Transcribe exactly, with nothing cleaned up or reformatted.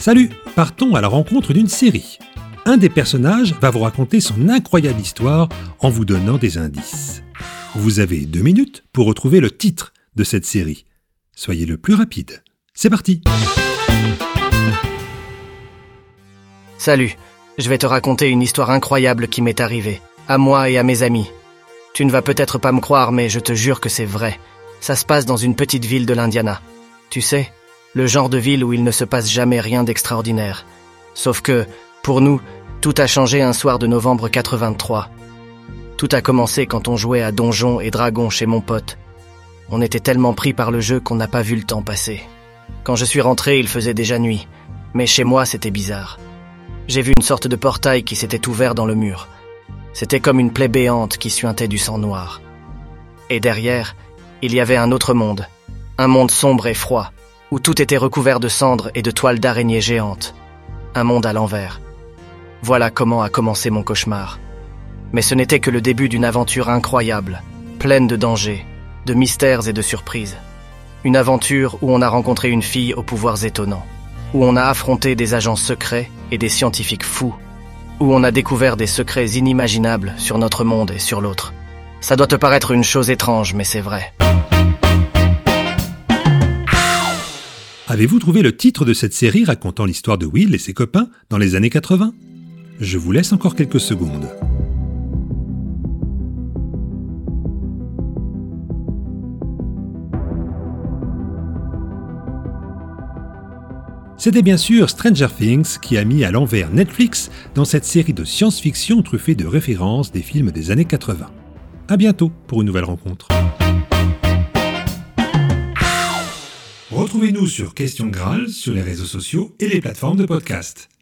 Salut, partons à la rencontre d'une série. Un des personnages va vous raconter son incroyable histoire en vous donnant des indices. Vous avez deux minutes pour retrouver le titre de cette série. Soyez le plus rapide. C'est parti! Salut, je vais te raconter une histoire incroyable qui m'est arrivée, à moi et à mes amis. Tu ne vas peut-être pas me croire, mais je te jure que c'est vrai. Ça se passe dans une petite ville de l'Indiana. Tu sais, le genre de ville où il ne se passe jamais rien d'extraordinaire. Sauf que, pour nous, tout a changé un soir de novembre quatre-vingt-trois. Tout a commencé quand on jouait à Donjons et Dragons chez mon pote. On était tellement pris par le jeu qu'on n'a pas vu le temps passer. Quand je suis rentré, il faisait déjà nuit. Mais chez moi, c'était bizarre. J'ai vu une sorte de portail qui s'était ouvert dans le mur. C'était comme une plaie béante qui suintait du sang noir. Et derrière, il y avait un autre monde. Un monde sombre et froid, où tout était recouvert de cendres et de toiles d'araignées géantes. Un monde à l'envers. Voilà comment a commencé mon cauchemar. Mais ce n'était que le début d'une aventure incroyable, pleine de dangers, de mystères et de surprises. Une aventure où on a rencontré une fille aux pouvoirs étonnants, où on a affronté des agents secrets et des scientifiques fous, où on a découvert des secrets inimaginables sur notre monde et sur l'autre. Ça doit te paraître une chose étrange, mais c'est vrai. Avez-vous trouvé le titre de cette série racontant l'histoire de Will et ses copains dans les années quatre-vingts? Je vous laisse encore quelques secondes. C'était bien sûr Stranger Things qui a mis à l'envers Netflix dans cette série de science-fiction truffée de références des films des années quatre-vingts. À bientôt pour une nouvelle rencontre. Retrouvez-nous sur Question Graal sur les réseaux sociaux et les plateformes de podcast.